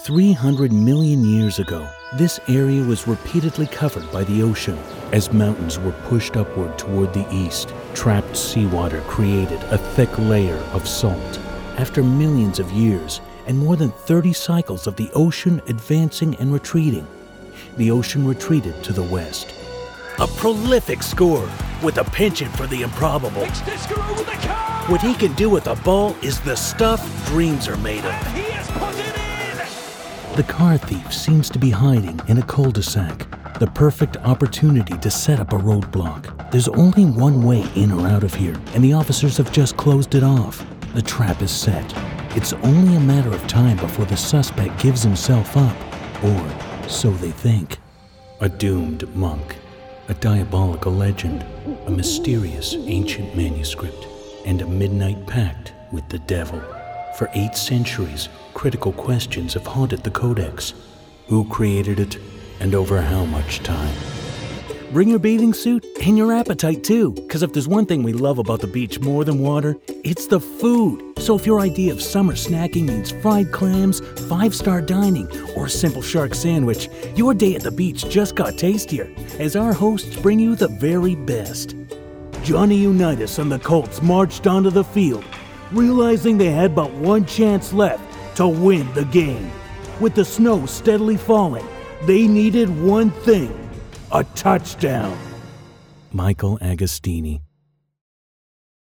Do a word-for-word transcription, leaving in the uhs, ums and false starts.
three hundred million years ago, this area was repeatedly covered by the ocean. As mountains were pushed upward toward the east, trapped seawater created a thick layer of salt. After millions of years and more than thirty cycles of the ocean advancing and retreating, the ocean retreated to the west. A prolific scorer with a penchant for the improbable. What he can do with a ball is the stuff dreams are made of. He has put it in! The car thief seems to be hiding in a cul-de-sac, the perfect opportunity to set up a roadblock. There's only one way in or out of here, and the officers have just closed it off. The trap is set. It's only a matter of time before the suspect gives himself up, or so they think. A doomed monk, a diabolical legend, a mysterious ancient manuscript, and a midnight pact with the devil. For eight centuries, critical questions have haunted the Codex. Who created it, and over how much time? Bring your bathing suit and your appetite too, because if there's one thing we love about the beach more than water, it's the food. So if your idea of summer snacking means fried clams, five-star dining, or a simple shark sandwich, your day at the beach just got tastier, as our hosts bring you the very best. Johnny Unitas and the Colts marched onto the field, realizing they had but one chance left to win the game. With the snow steadily falling, they needed one thing: a touchdown. Michael Agostini.